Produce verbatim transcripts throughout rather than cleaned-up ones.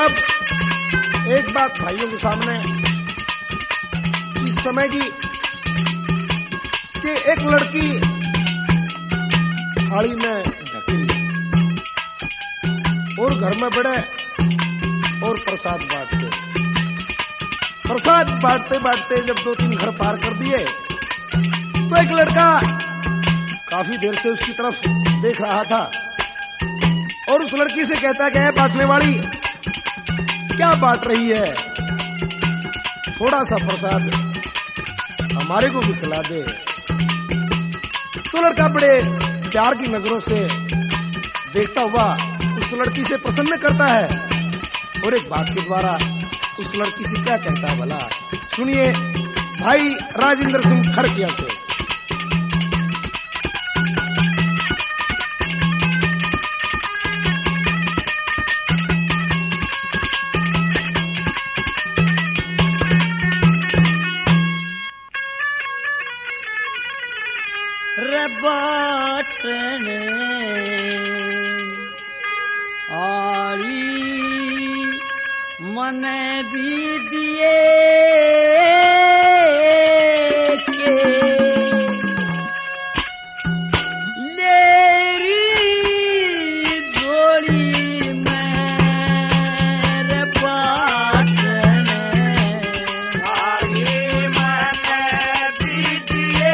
अब एक बात भाइयों के सामने इस समय की कि एक लड़की थाली में ढकी और घर में बड़े और प्रसाद बांटते प्रसाद बांटते बांटते जब दो तीन घर पार कर दिए तो एक लड़का काफी देर से उसकी तरफ देख रहा था और उस लड़की से कहता है बांटने वाली क्या बांट रही है, थोड़ा सा प्रसाद हमारे को भी खिला दे। तो लड़का बड़े प्यार की नजरों से देखता हुआ उस लड़की से प्रसन्न करता है और एक बात के द्वारा उस लड़की से क्या कहता है भला, सुनिए भाई राजेंद्र सिंह खरकिया से। बाटने आली मने भी दिए के लेरी जोड़ी मेरे बाटने आली मने भी दिए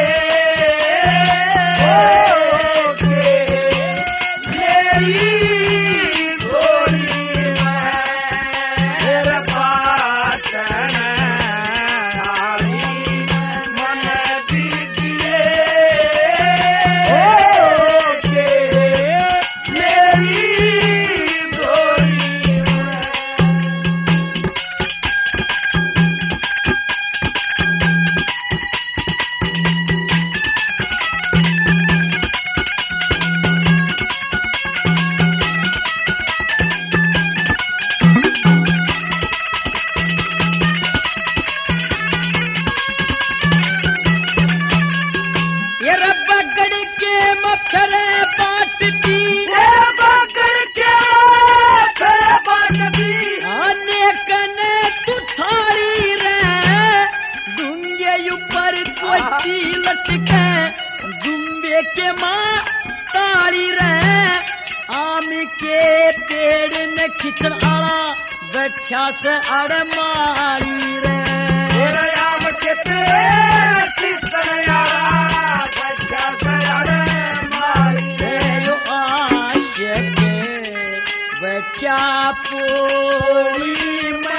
जुम्बे के माँ तारी रे आम के पेड़ ने खिचड़ आला बैठा से अड़ मारी रे आम के पेड़ खिचड़ आला बैठा से अड़ मारी रे यो आशिक बच्चा पोड़ी में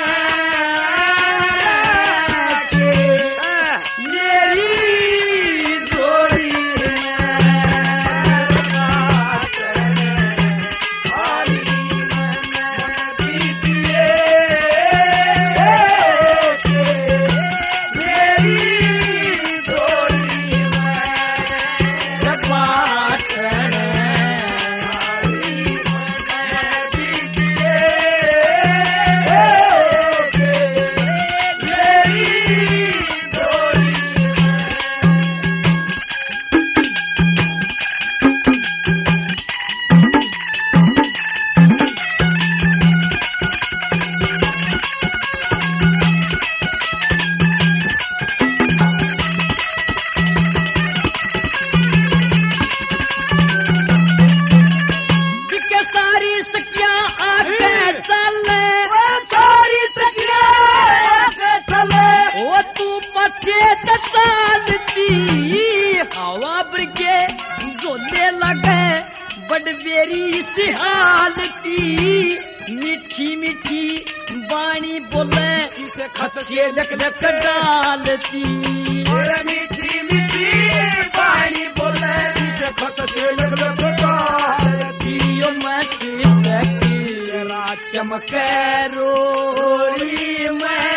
बड़बेरी से हालती मीठी मीठी बानी बोले किसे खत से लक लक डालती मीठी मीठी बानी बोले किसे खत से लक लक डालती यो मैं सीते रात चमके रोली में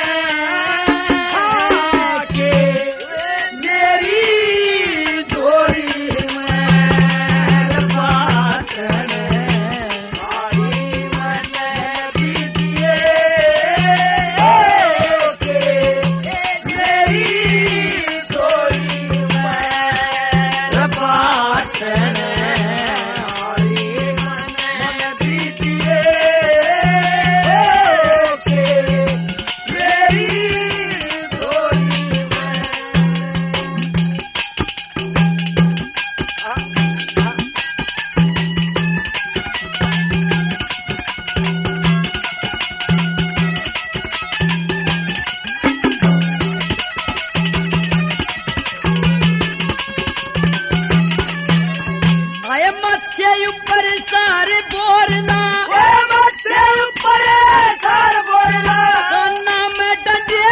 के मेरी जोड़ी सार बोरला मथे ऊपर सार बोरला नाम डंडे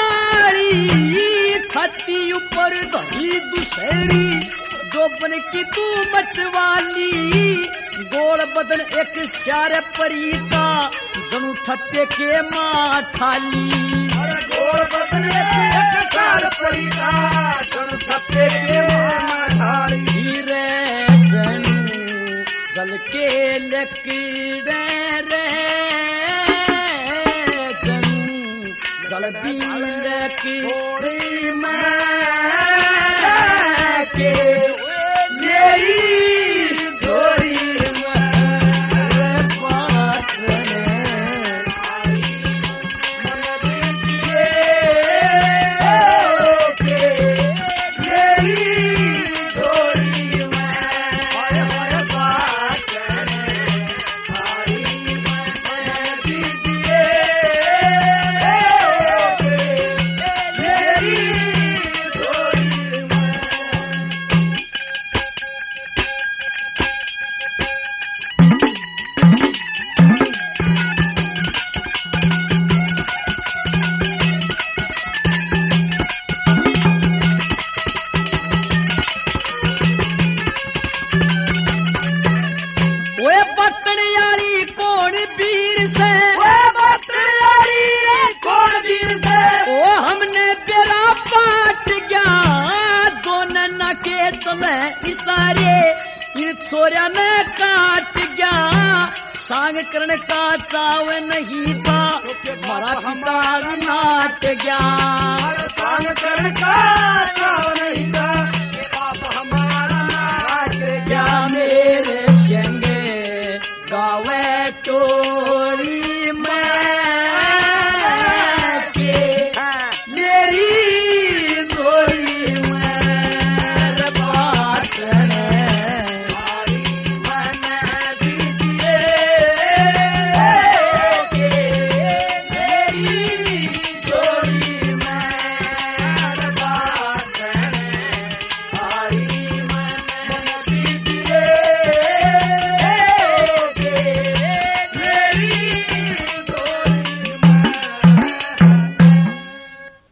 पारी छाती ऊपर धरी दुशहरी जोबन की तू मतवाली गोल बदन एक श्यार परीता जनु थप्पे के माँ ठाली गोल बदन एक श्यार परीता जनु थप्पे के माँ ठाली हीरे जनु जल के लकीड़े रे जनु जल भी लकीड़ी में के मेरी जोड़ी में बात इशारे इन छोरिया ने काट गया सांग करण का चाव नहीं था मारा पिता नाट गया सांग करण का चाव नहीं था